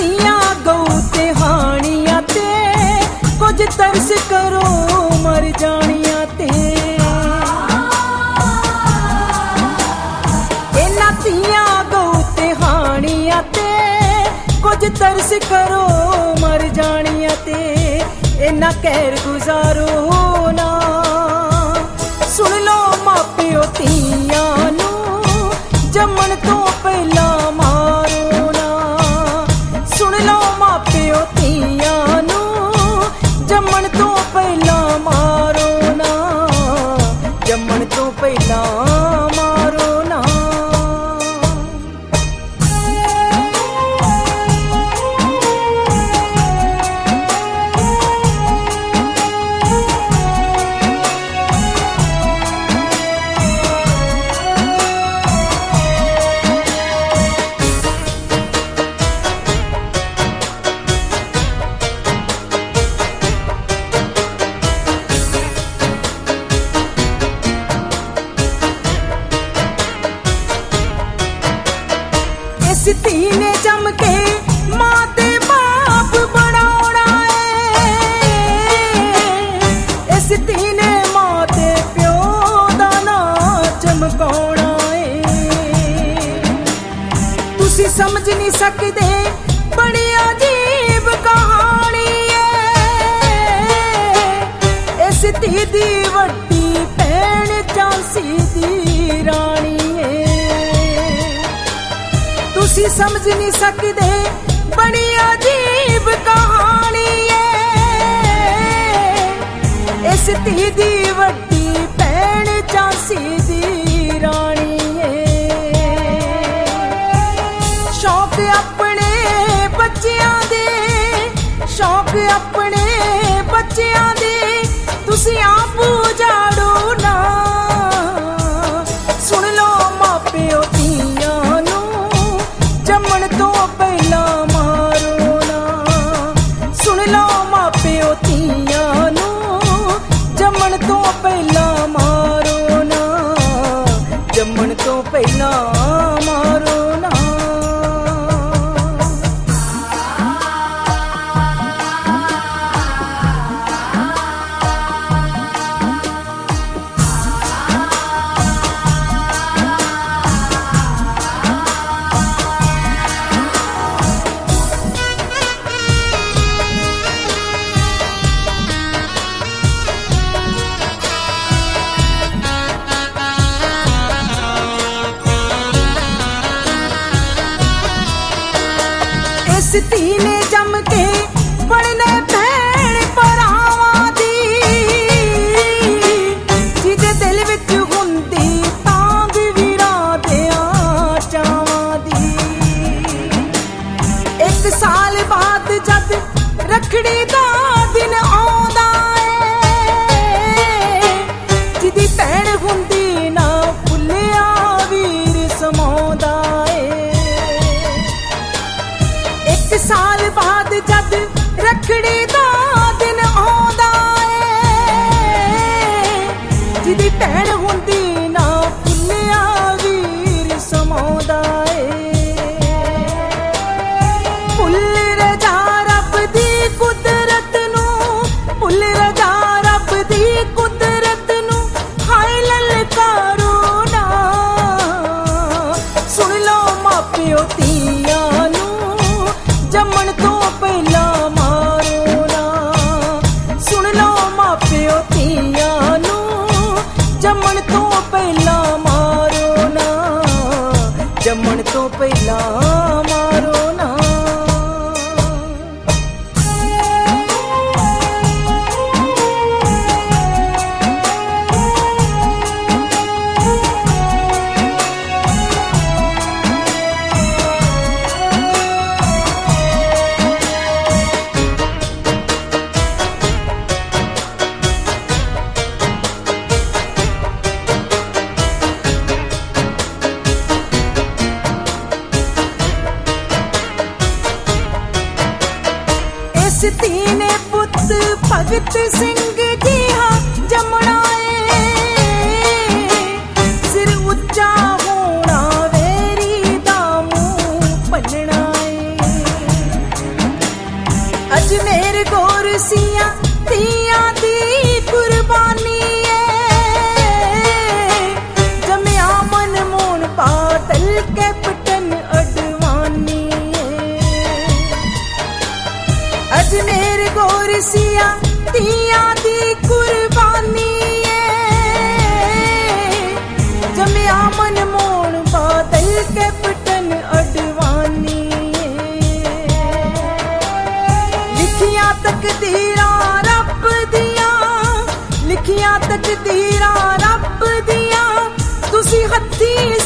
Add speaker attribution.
Speaker 1: ਧੀਆਂ ਗਊ ਤੇ ਹਾਣੀਆਂ ਤੇ ਕੁਝ ਤਰਸ ਕਰੋ ਮਰ ਜਾਣੀਆਂ ਤੇ। ਇਹਨਾਂ ਧੀਆਂ ਗਊ ਤੇ ਹਾਣੀਆਂ ਤੇ ਕੁਝ ਤਰਸ ਕਰੋ ਮਰ ਜਾਣੀਆਂ ਤੇ। ਇਹਨਾਂ ਕਹਿਰ ਗੁਜ਼ਾਰੋ ਨਾ, ਸੁਣ ਲੋ ਮਾਪਿਓ ਧੀਆਂ ਨੂੰ ਜੰਮਣ ਤੋਂ ਪਹਿਲਾਂ ਮਾਰੋ ਨਾ। ਸੁਣ ਲੋ ਮਾਪਿਓ ਧੀਆਂ ਨੂੰ ਜੰਮਣ ਤੋਂ ਪਹਿਲਾਂ ਮਾਰੋ ਨਾ, ਜੰਮਣ ਤੋਂ ਪਹਿਲਾਂ ਮਾਰੋ ਨਾ। ਇਸ ਧੀ ਨੇ ਜੰਮ ਕੇ ਮਾਂ ਤੇ ਬਾਪ ਬਣਾਉਣਾ ਏ। ਇਸ ਧੀ ਨੇ ਮਾਂ ਤੇ ਪਿਓ ਦਾ ਨਾਂ ਚਮਕਾਉਣਾ ਏ। ਤੁਸੀਂ ਸਮਝ ਨਹੀਂ ਸਕਦੇ ਬੜੀ ਅਜੀਬ ਕਹਾਣੀ ਏ। ਇਸ ਧੀ ਦੀ ਵੱਡੀ ਭੈਣ ਝਾਂਸੀ ਦੀ ਰਾਣੀ ਏ। ਤੁਸੀਂ ਸਮਝ ਨਹੀਂ ਸਕਦੇ ਬੜੀ ਅਜੀਬ ਕਹਾਣੀ ਏ। ਇਸ ਧੀ ਦੀ ਵੱਡੀ ਭੈਣ ਝਾਂਸੀ ਦੀ ਰਾਣੀ ਏ। ਸ਼ੌਕ ਆਪਣੇ ਬੱਚਿਆਂ ਦੇ, ਸ਼ੌਕ ਆਪਣੇ ਬੱਚਿਆਂ ਦੇ ਤੁਸੀਂ ਆਪ ਉਜਾੜੋ ਨਾ। ਸੁਣ ਲੋ ਮਾਪਿਓ ਧੀਆਂ ਨੂੰ ਜੰਮਣ ਤੋਂ ਪਹਿਲਾਂ ਮਾਰੋ ਨਾ। ਸੁਣ ਲੋ ਮਾਪਿਓ ਧੀਆਂ ਨੂੰ ਜੰਮਣ ਤੋਂ ਪਹਿਲਾਂ ਮਾਰੋ ਨਾ, ਜੰਮਣ ਤੋਂ ਪਹਿਲਾਂ ਮਾਰੋ ਨਾ। ਇਸ ਧੀ ਨੇ ਜੰਮ ਕੇ ਬਣਨੇ ਭੈਣ ਭਰਾਵਾਂ ਦੀ, ਜਿਹਦੇ ਦਿਲ ਵਿੱਚ ਹੁੰਦੀ ਤਾਂਗ ਵੀਰਾਂ ਦਿਆਂ ਚਾਵਾਂ ਦੀ। ਇੱਕ ਸਾਲ ਬਾਅਦ ਜਦ ਰੱਖੜੀ ਦਾ ਦਿਨ ਆਉਂਦਾ ਏ, ਜਿਹਦੀ ਭੈਣ ਹੁੰਦੀ ਨਾ ਫੁੱਲਿਆ ਵੀਰ ਸਮਾਉਂਦਾ ਏ। ਇੱਕ ਸਾਲ ਬਾਅਦ ਜਦ ਰੱਖੜੀ ਦਾ ਦਿਨ ਆਉਂਦਾ ਏ, ਜਿਹਦੀ ਭੈਣ ਹੁੰਦੀ ਨਾ ਫੁੱਲਿਆ ਵੀਰ ਸਮਾਉਂਦਾ ਏ। ਭੁੱਲ ਰਜਾ ਰੱਬ ਦੀ ਕੁਦਰਤ ਨੂੰ, ਭੁੱਲ ਰਜਾ ਰੱਬ ਦੀ ਕੁਦਰਤ ਨੂੰ ਹਾਏ ਲਲਕਾਰੋ ਨਾ। ਸੁਣ ਲੋ ਮਾਪਿਓ ਧੀਆਂ ਨੂੰ ਜੰਮਣ ਤੋਂ ਪਹਿਲਾਂ ਮਾਰੋ ਨਾ। ਸੁਣ ਲੋ ਮਾਪਿਓ ਧੀਆਂ ਨੂੰ ਜੰਮਣ ਤੋਂ ਪਹਿਲਾਂ ਮਾਰੋ ਨਾ, ਜੰਮਣ ਤੋਂ ਪਹਿਲਾਂ ਮਾਰੋ ਨਾ। ਇਸ ਧੀ ਨੇ ਪੁੱਤ ਭਗਤ ਸਿੰਘ ਜੀਹਾ ਜੰਮਣਾ ਏ। ਸਿਰ ਉੱਚਾ ਹੋਣਾ ਵੇਰੀ ਦਾ ਮੂੰਹ ਭੰਨਣਾ ਏ। गोरसियां तियां दी कुर्बानी जमिया मनमोहन बादल कैप्टन अडवाणी अजमेर गोरसियां तियां दी कुर्बानी जमिया मनमोहन बादल कैप्टन अडवाणी लिखिया तकदीरां रब दियां लिखिया तकदीरां रब दियां तुसी हत्थी